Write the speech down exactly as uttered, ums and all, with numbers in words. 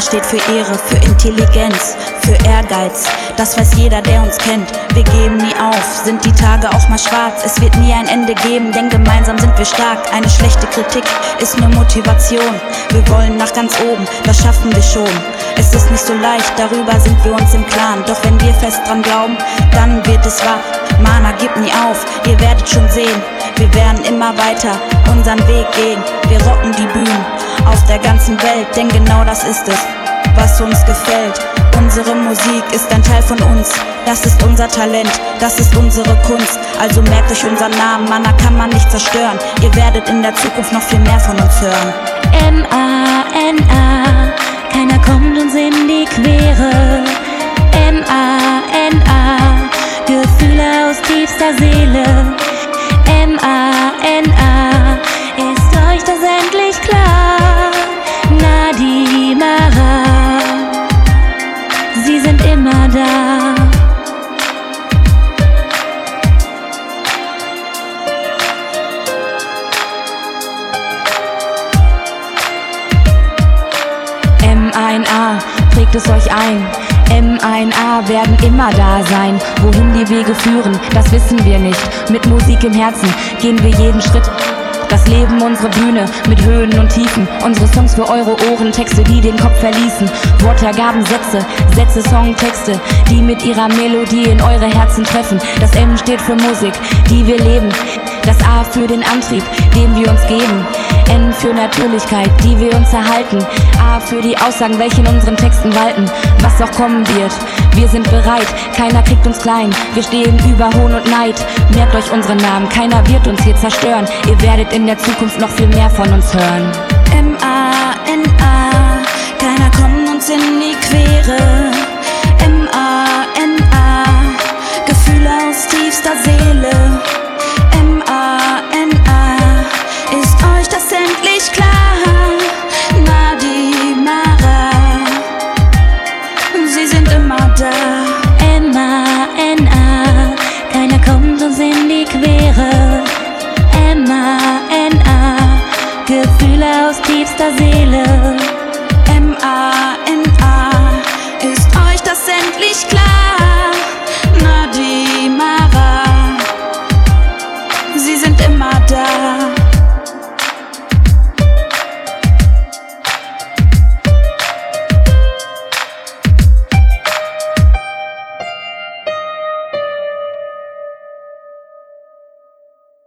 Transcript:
steht für Ehre, für Intelligenz, für Ehrgeiz. Das weiß jeder, der uns kennt. Wir geben nie auf, sind die Tage auch mal schwarz. Es wird nie ein Ende geben, denn gemeinsam sind wir stark. Eine schlechte Kritik ist nur Motivation. Wir wollen nach ganz oben, das schaffen wir schon. Es ist nicht so leicht, darüber sind wir uns im Klaren. Doch wenn wir fest dran glauben, dann wird es wahr. Mana, gib nie auf, ihr werdet schon sehen. Wir werden immer weiter unseren Weg gehen. Wir rocken die Bühnen auf der ganzen Welt, denn genau das ist es, was uns gefällt. Unsere Musik ist ein Teil von uns, das ist unser Talent, das ist unsere Kunst. Also merkt euch unseren Namen, Mana kann man nicht zerstören. Ihr werdet in der Zukunft noch viel mehr von uns hören. M A N A, keiner kommt uns in die Quere. M A N A, Gefühle aus tiefster Seele. M A N A, ist euch das endlich klar? Nadi Mara, sie sind immer da. M A N A, prägt es euch ein. M A N A werden immer da sein. Wohin die Wege führen, das wissen wir nicht. Mit Musik im Herzen gehen wir jeden Schritt. Das Leben unsere Bühne mit Höhen und Tiefen. Unsere Songs für eure Ohren, Texte, die den Kopf verließen. Wortergaben, Sätze, Sätze, Songtexte, die mit ihrer Melodie in eure Herzen treffen. Das M steht für Musik, die wir leben. Das A für den Antrieb, den wir uns geben. N für Natürlichkeit, die wir uns erhalten. A für die Aussagen, welche in unseren Texten walten. Was auch kommen wird, wir sind bereit. Keiner kriegt uns klein, wir stehen über Hohn und Neid. Merkt euch unsere Namen, keiner wird uns hier zerstören. Ihr werdet in der Zukunft noch viel mehr von uns hören. M A N A, keiner kommt uns in die Quere. M A N A, Gefühle aus tiefster Seele. M A N A, ist euch das endlich klar? Nadi Mara, sie sind immer da. M A N A, keiner kommt uns in die Quere. M A N A, Gefühle aus tiefster Seele.